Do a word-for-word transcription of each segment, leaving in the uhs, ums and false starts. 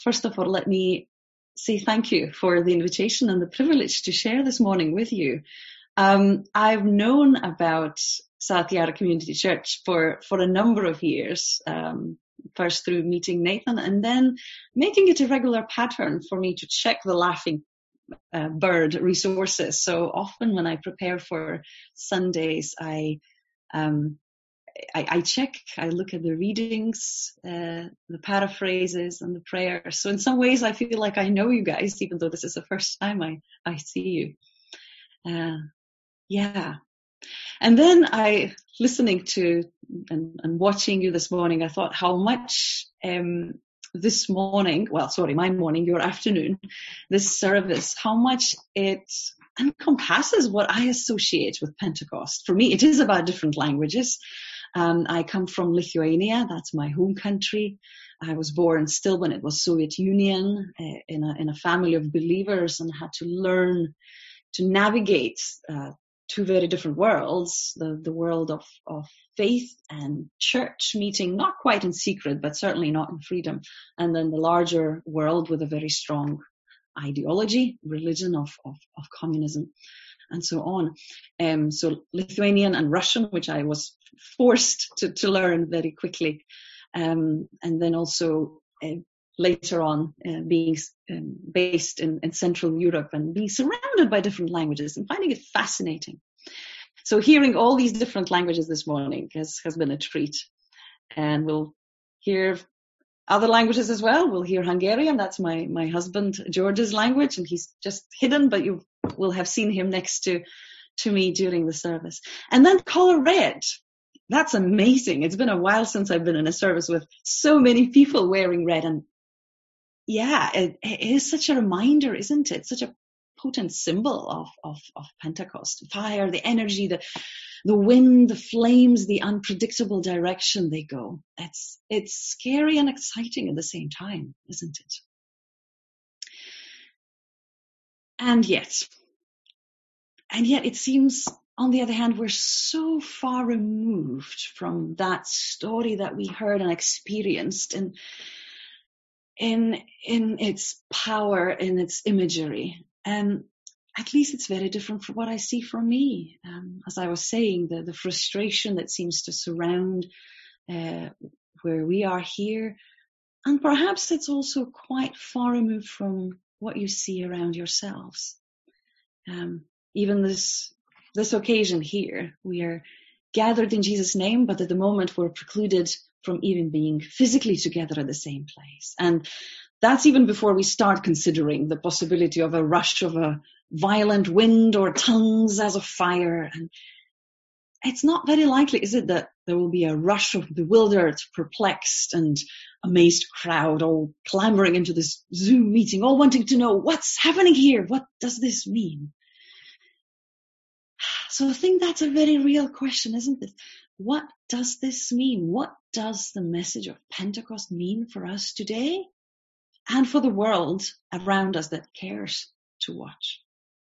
first of all, let me say thank you for the invitation and the privilege to share this morning with you. Um, I've known about South Yarra Community Church for, for a number of years, um, first through meeting Nathan and then making it a regular pattern for me to check the Laughing uh, Bird resources. So often when I prepare for Sundays, I um, I, I check, I look at the readings, uh, the paraphrases and the prayers. So in some ways I feel like I know you guys, even though this is the first time I, I see you. Uh, yeah. And then I, listening to and, and watching you this morning, I thought how much, um, this morning, well, sorry, my morning, your afternoon, this service, how much it encompasses what I associate with Pentecost. For me, it is about different languages. Um, I come from Lithuania. That's my home country. I was born still when it was Soviet Union, uh, in a in a family of believers, and had to learn to navigate uh, two very different worlds: the the world of of faith and church meeting, not quite in secret, but certainly not in freedom, and then the larger world with a very strong ideology, religion of of, of communism, and so on. Um, so Lithuanian and Russian, which I was forced to, to learn very quickly. Um, and then also uh, later on uh, being um, based in, in Central Europe and being surrounded by different languages and finding it fascinating. So hearing all these different languages this morning has, has been a treat. And we'll hear other languages as well. We'll hear Hungarian. That's my, my husband George's language, and he's just hidden, but you will have seen him next to, to me during the service. And then color red. That's amazing. It's been a while since I've been in a service with so many people wearing red. And yeah, it, it is such a reminder, isn't it? Such a potent symbol of, of, of Pentecost. Fire, the energy, the, the wind, the flames, the unpredictable direction they go. It's, it's scary and exciting at the same time, isn't it? And yet, and yet it seems, on the other hand, we're so far removed from that story that we heard and experienced in, in, in its power, in its imagery. And at least it's very different from what I see from me. Um, as I was saying, the, the frustration that seems to surround uh, where we are here. And perhaps it's also quite far removed from what you see around yourselves. Um, even this, this occasion here, we are gathered in Jesus' name, but at the moment we're precluded from even being physically together at the same place. And that's even before we start considering the possibility of a rush of a violent wind or tongues as of fire. And it's not very likely, is it, that there will be a rush of bewildered, perplexed, and amazed crowd all clambering into this Zoom meeting, all wanting to know what's happening here. What does this mean? So I think that's a very real question, isn't it? What does this mean? What does the message of Pentecost mean for us today and for the world around us that cares to watch?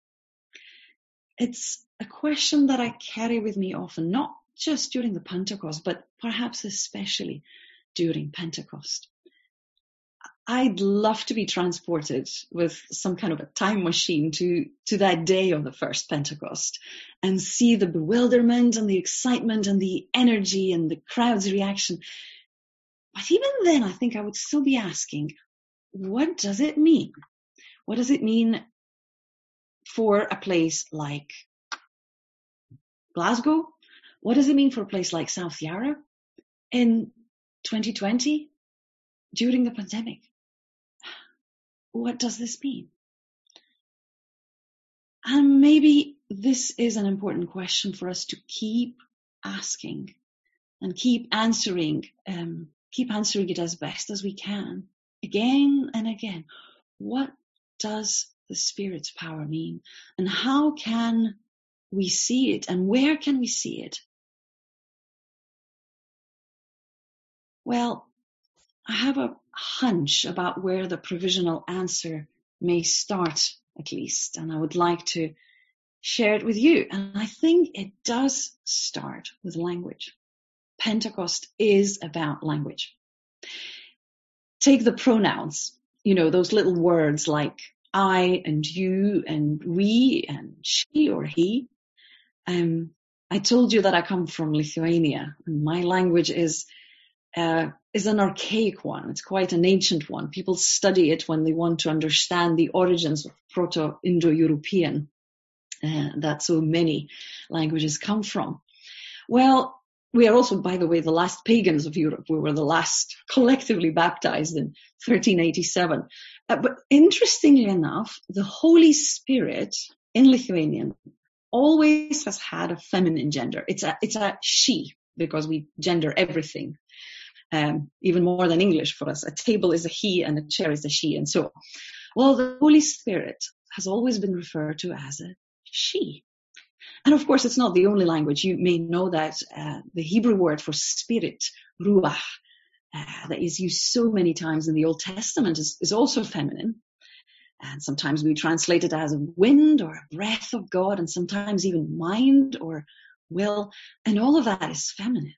It's a question that I carry with me often, not just during the Pentecost, but perhaps especially during Pentecost. I'd love to be transported with some kind of a time machine to, to that day of the first Pentecost and see the bewilderment and the excitement and the energy and the crowd's reaction. But even then, I think I would still be asking, what does it mean? What does it mean for a place like Glasgow? What does it mean for a place like South Yarra in twenty twenty during the pandemic? What does this mean? And maybe this is an important question for us to keep asking and keep answering, um, keep answering it as best as we can, again and again. What does the Spirit's power mean? And how can we see it? And where can we see it? Well, I have a hunch about where the provisional answer may start, at least, and I would like to share it with you. And I think it does start with language. Pentecost is about language. Take the pronouns. you know, those little words like I and you and we and she or he. Um, I told you that I come from Lithuania, and my language is uh, is an archaic one. It's quite an ancient one. People study it when they want to understand the origins of Proto-Indo-European uh, that so many languages come from. Well, we are also, by the way, the last pagans of Europe. We were the last collectively baptized in thirteen eighty-seven. Uh, but interestingly enough, the Holy Spirit in Lithuanian always has had a feminine gender. It's a, it's a she, because we gender everything, um, even more than English for us. A table is a he and a chair is a she, and so on. Well, the Holy Spirit has always been referred to as a she. And of course, it's not the only language. You may know that uh, the Hebrew word for spirit, ruach, uh, that is used so many times in the Old Testament is, is also feminine. And sometimes we translate it as a wind or a breath of God, and sometimes even mind or will. And all of that is feminine.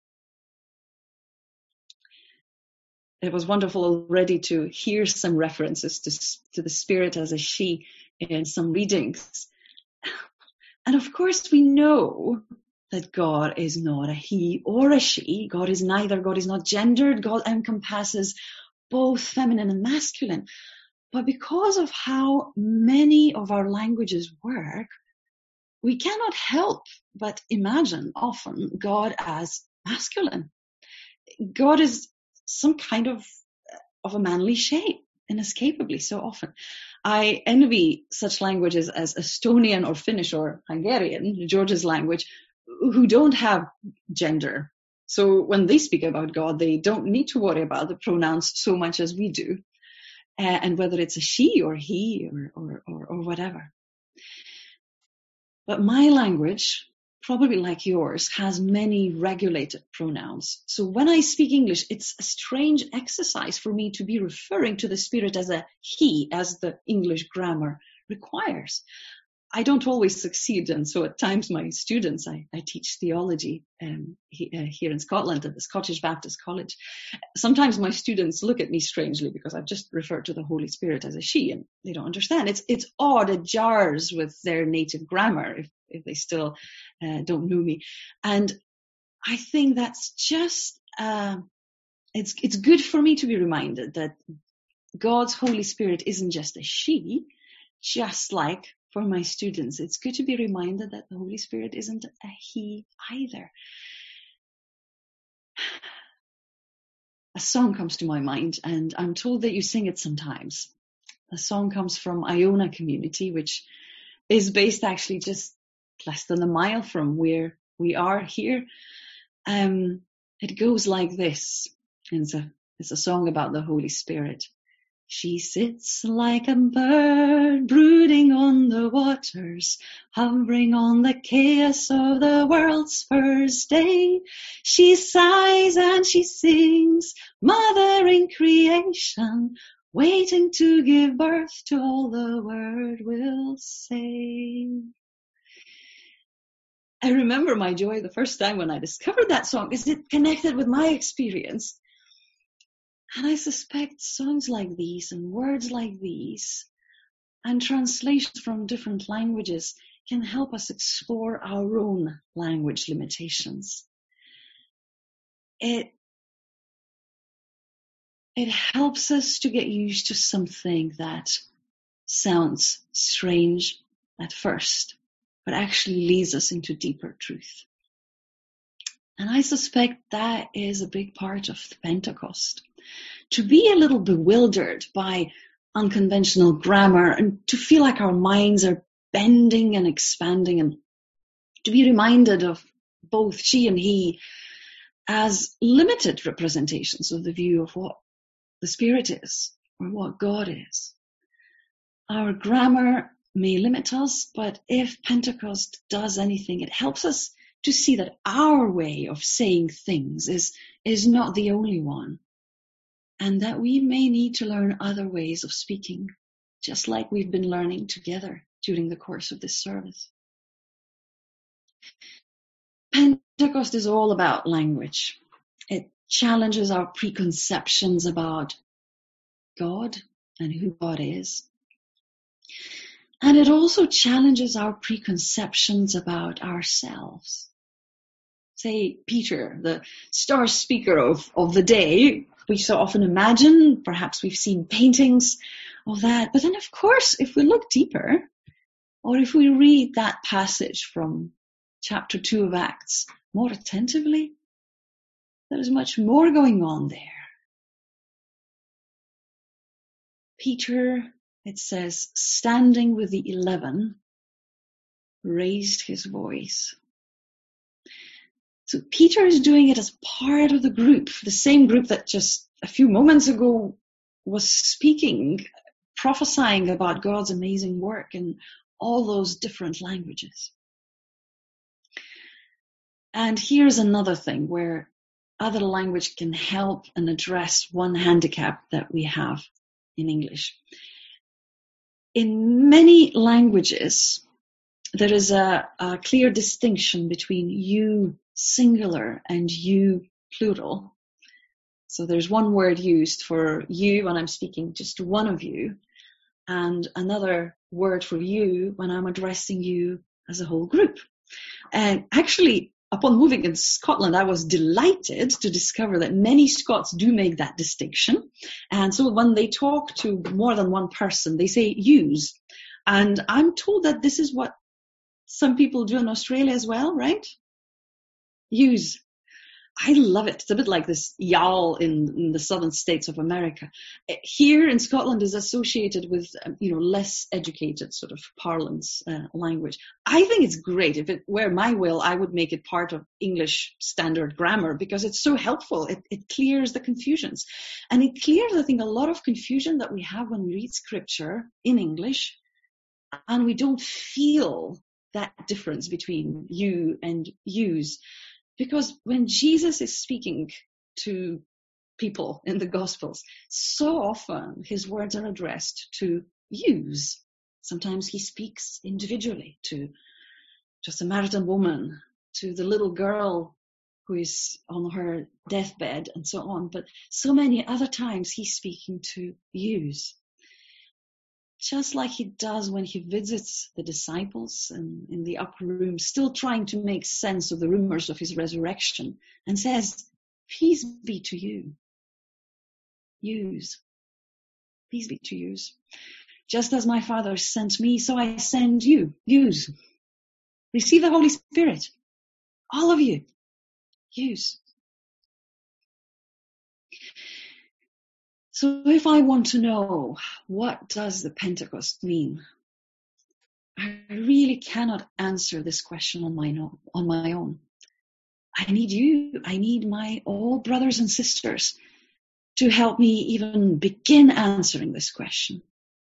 It was wonderful already to hear some references to, to the Spirit as a she in some readings. And of course, we know that God is not a he or a she. God is neither. God is not gendered. God encompasses both feminine and masculine. But because of how many of our languages work, we cannot help but imagine often God as masculine. God is some kind of, of a manly shape, inescapably so often. I envy such languages as Estonian or Finnish or Hungarian, George's language, who don't have gender. So when they speak about God, they don't need to worry about the pronouns so much as we do. Uh, and whether it's a she or he or, or, or, or whatever. But my language, probably like yours, has many regulated pronouns. So when I speak English, it's a strange exercise for me to be referring to the Spirit as a he, as the English grammar requires. I don't always succeed, and so at times my students, I, I teach theology um, he, uh, here in Scotland at the Scottish Baptist College. Sometimes my students look at me strangely because I've just referred to the Holy Spirit as a she, and they don't understand. It's it's odd, it jars with their native grammar if, if they still uh, don't know me. And I think that's just, uh, it's it's good for me to be reminded that God's Holy Spirit isn't just a she, just like for my students, it's good to be reminded that the Holy Spirit isn't a he either. A song comes to my mind, and I'm told that you sing it sometimes. A song comes from Iona community, which is based actually just less than a mile from where we are here. Um, it goes like this. It's a, it's a song about the Holy Spirit. She sits like a bird brooding on the waters, hovering on the chaos of the world's first day. She sighs and she sings, mothering creation, waiting to give birth to all the word will say. I remember my joy the first time when I discovered that song, because it connected with my experience. And I suspect songs like these and words like these and translations from different languages can help us explore our own language limitations. It, it helps us to get used to something that sounds strange at first, but actually leads us into deeper truth. And I suspect that is a big part of the Pentecost. To be a little bewildered by unconventional grammar and to feel like our minds are bending and expanding, and to be reminded of both she and he as limited representations of the view of what the Spirit is or what God is. Our grammar may limit us, but if Pentecost does anything, it helps us to see that our way of saying things is, is not the only one. And that we may need to learn other ways of speaking, just like we've been learning together during the course of this service. Pentecost is all about language. It challenges our preconceptions about God, and who God is. And it also challenges our preconceptions about ourselves. Say, Peter, the star speaker of, of the day, we so often imagine, perhaps we've seen paintings of that. But then, of course, if we look deeper, or if we read that passage from chapter two of Acts more attentively, there is much more going on there. Peter, it says, standing with the eleven, raised his voice. So Peter is doing it as part of the group, the same group that just a few moments ago was speaking, prophesying about God's amazing work in all those different languages. And here's another thing where other language can help and address one handicap that we have in English. In many languages, there is a, a clear distinction between you singular and you plural. So there's one word used for you when I'm speaking just to one of you, and another word for you when I'm addressing you as a whole group. And actually, upon moving in Scotland, I was delighted to discover that many Scots do make that distinction. And so when they talk to more than one person, they say yous. And I'm told that this is what some people do in Australia as well, right? Yous. I love it. It's a bit like this y'all in, in the southern states of America. Here in Scotland is associated with, um, you know, less educated sort of parlance uh, language. I think it's great. If it were my will, I would make it part of English standard grammar because it's so helpful. It, it clears the confusions. And it clears, I think, a lot of confusion that we have when we read scripture in English and we don't feel that difference between you and yous. Because when Jesus is speaking to people in the Gospels, so often his words are addressed to yous. Sometimes he speaks individually to, to a Samaritan woman, to the little girl who is on her deathbed, and so on. But so many other times he's speaking to yous. Just like he does when he visits the disciples in, in the upper room, still trying to make sense of the rumors of his resurrection, and says, peace be to you. Yous. Peace be to yous. Just as my Father sent me, so I send you. Yous. Receive the Holy Spirit. All of you. Yous. So if I want to know what does the Pentecost mean, I really cannot answer this question on my, on my own. I need you. I need my old brothers and sisters to help me even begin answering this question.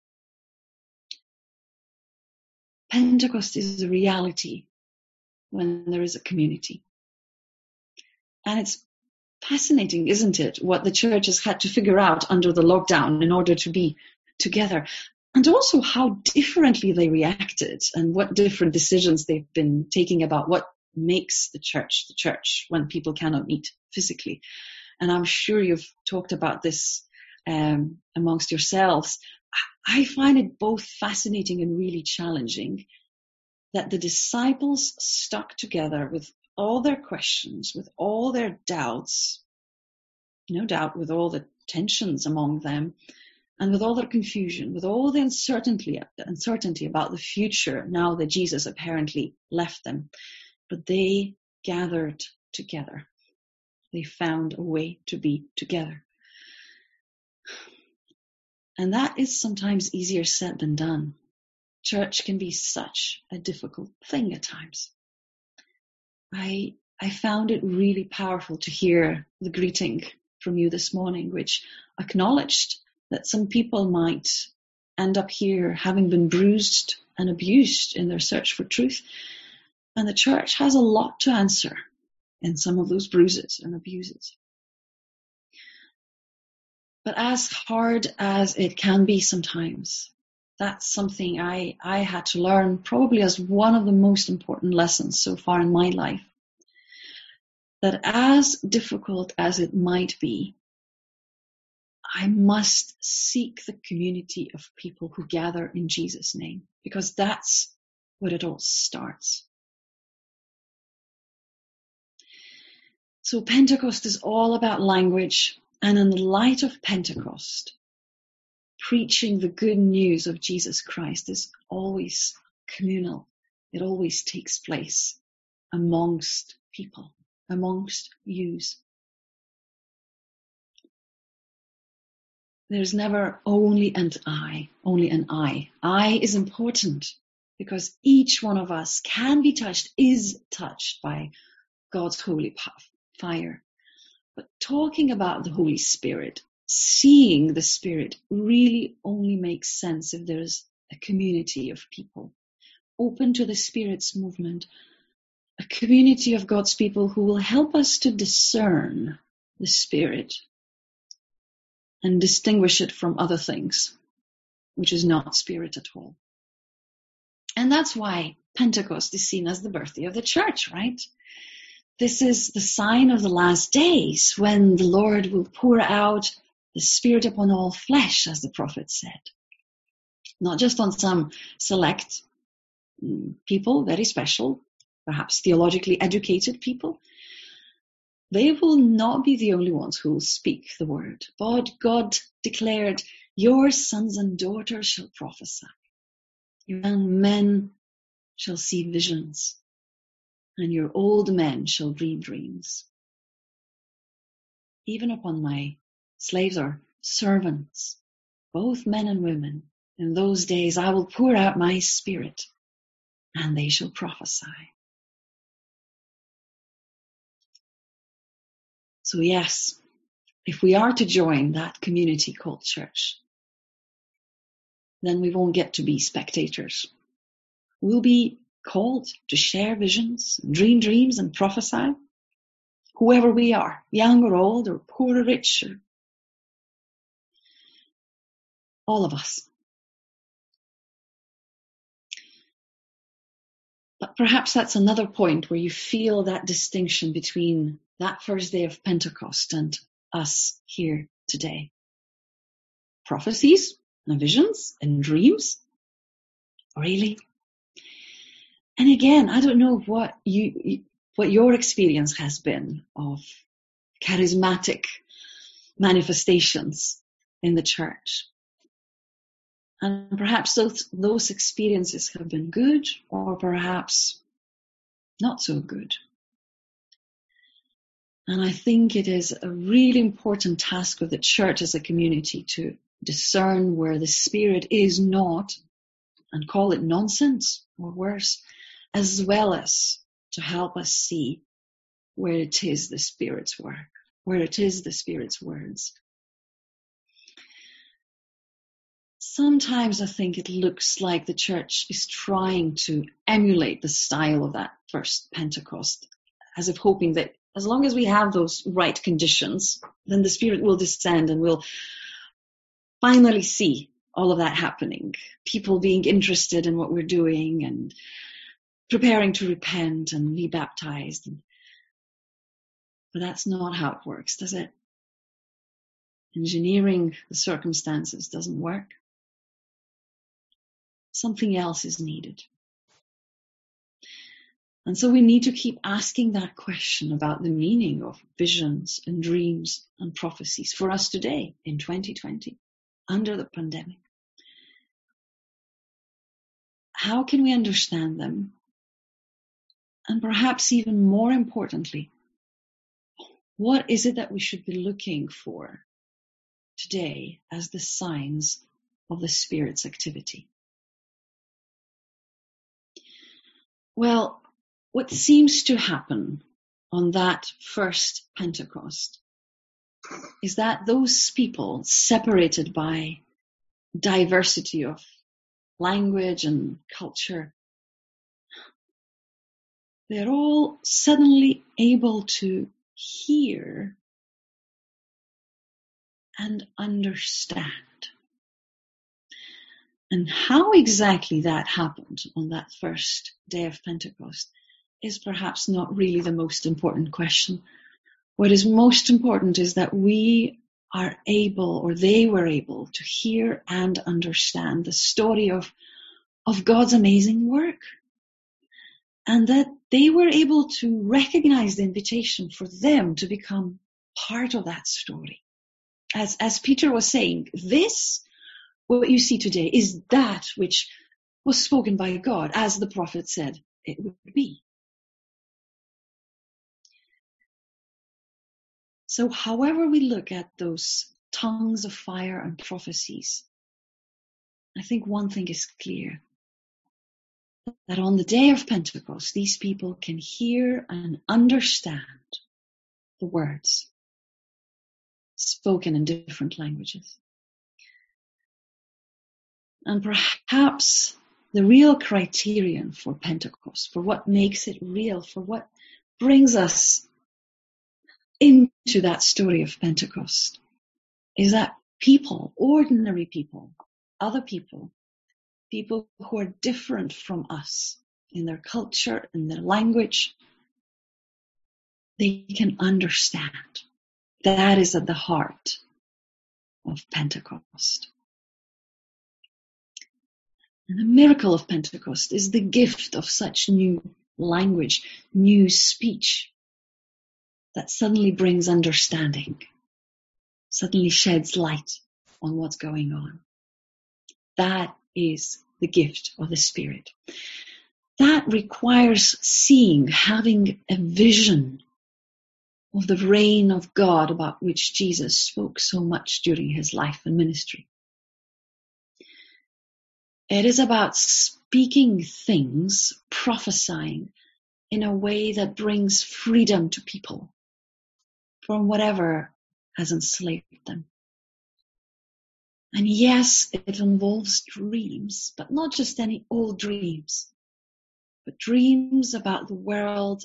Pentecost is a reality when there is a community. And it's fascinating, isn't it, what the church has had to figure out under the lockdown in order to be together, and also how differently they reacted and what different decisions they've been taking about what makes the church the church when people cannot meet physically. And I'm sure you've talked about this um, amongst yourselves. I find it both fascinating and really challenging that the disciples stuck together with all their questions, with all their doubts, no doubt with all the tensions among them, and with all their confusion, with all the uncertainty, uncertainty about the future now that Jesus apparently left them. But they gathered together. They found a way to be together. And that is sometimes easier said than done. Church can be such a difficult thing at times. I I found it really powerful to hear the greeting from you this morning, which acknowledged that some people might end up here having been bruised and abused in their search for truth. And the church has a lot to answer in some of those bruises and abuses. But as hard as it can be sometimes, that's something I, I had to learn probably as one of the most important lessons so far in my life. That as difficult as it might be, I must seek the community of people who gather in Jesus' name, because that's where it all starts. So Pentecost is all about language, and in the light of Pentecost, preaching the good news of Jesus Christ is always communal. It always takes place amongst people, amongst yous. There's never only and I, only an I. I is important because each one of us can be touched, is touched by God's holy fire. But talking about the Holy Spirit, seeing the Spirit really only makes sense if there's a community of people open to the Spirit's movement, a community of God's people who will help us to discern the Spirit and distinguish it from other things, which is not Spirit at all. And that's why Pentecost is seen as the birthday of the church, right? This is the sign of the last days when the Lord will pour out the Spirit upon all flesh, as the prophet said. Not just on some select people, very special, perhaps theologically educated people. They will not be the only ones who will speak the word. But God declared, your sons and daughters shall prophesy. Your young men shall see visions, and your old men shall dream dreams. Even upon my slaves or servants, both men and women, in those days I will pour out my Spirit, and they shall prophesy. So yes, if we are to join that community called church, then we won't get to be spectators. We'll be called to share visions, dream dreams, and prophesy. Whoever we are, young or old, or poor or rich, or all of us. But perhaps that's another point where you feel that distinction between that first day of Pentecost and us here today. Prophecies and visions and dreams? Really? And again, I don't know what you, what your experience has been of charismatic manifestations in the church. And perhaps those, those experiences have been good, or perhaps not so good. And I think it is a really important task of the church as a community to discern where the Spirit is not and call it nonsense or worse, as well as to help us see where it is the Spirit's work, where it is the Spirit's words. Sometimes I think it looks like the church is trying to emulate the style of that first Pentecost, as if hoping that as long as we have those right conditions, then the Spirit will descend and we'll finally see all of that happening. People being interested in what we're doing and preparing to repent and be baptized. But that's not how it works, does it? Engineering the circumstances doesn't work. Something else is needed. And so we need to keep asking that question about the meaning of visions and dreams and prophecies for us today in twenty twenty, under the pandemic. How can we understand them? And perhaps even more importantly, what is it that we should be looking for today as the signs of the Spirit's activity? Well, what seems to happen on that first Pentecost is that those people, separated by diversity of language and culture, they're all suddenly able to hear and understand. And how exactly that happened on that first day of Pentecost is perhaps not really the most important question. What is most important is that we are able, or they were able, to hear and understand the story of, of God's amazing work. And that they were able to recognize the invitation for them to become part of that story. As, as Peter was saying, this, what you see today, is that which was spoken by God, as the prophet said it would be. So however we look at those tongues of fire and prophecies, I think one thing is clear. That on the day of Pentecost, these people can hear and understand the words spoken in different languages. And perhaps the real criterion for Pentecost, for what makes it real, for what brings us into that story of Pentecost, is that people, ordinary people, other people, people who are different from us in their culture, in their language, they can understand. That is at the heart of Pentecost. And the miracle of Pentecost is the gift of such new language, new speech, that suddenly brings understanding, suddenly sheds light on what's going on. That is the gift of the Spirit. That requires seeing, having a vision of the reign of God about which Jesus spoke so much during his life and ministry. It is about speaking things, prophesying in a way that brings freedom to people from whatever has enslaved them. And yes, it involves dreams, but not just any old dreams, but dreams about the world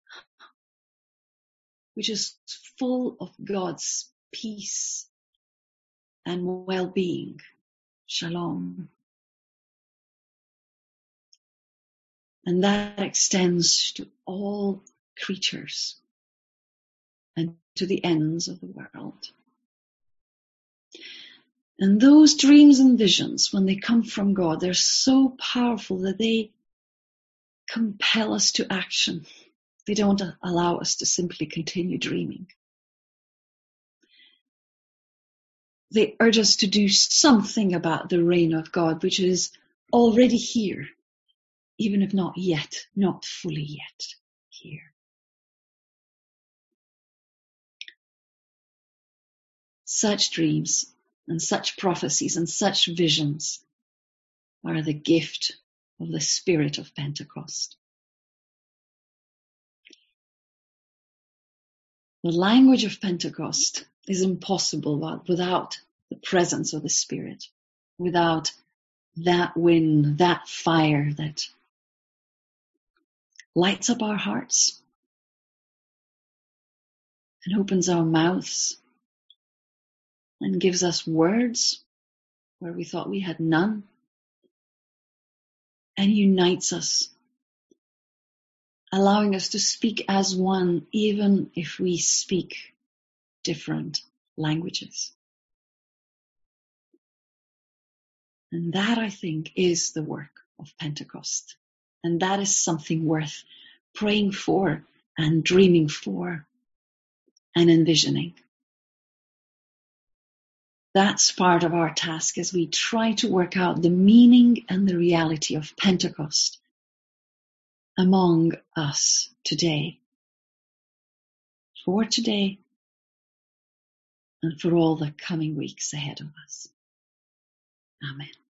which is full of God's peace and well-being. Shalom. And that extends to all creatures and to the ends of the world. And those dreams and visions, when they come from God, they're so powerful that they compel us to action. They don't allow us to simply continue dreaming. They urge us to do something about the reign of God, which is already here, even if not yet, not fully yet here. Such dreams and such prophecies and such visions are the gift of the Spirit of Pentecost. The language of Pentecost is impossible without the presence of the Spirit, without that wind, that fire that lights up our hearts and opens our mouths and gives us words where we thought we had none, and unites us, allowing us to speak as one, even if we speak different languages. And that, I think, is the work of Pentecost. And that is something worth praying for and dreaming for and envisioning. That's part of our task as we try to work out the meaning and the reality of Pentecost among us today. For today and for all the coming weeks ahead of us. Amen.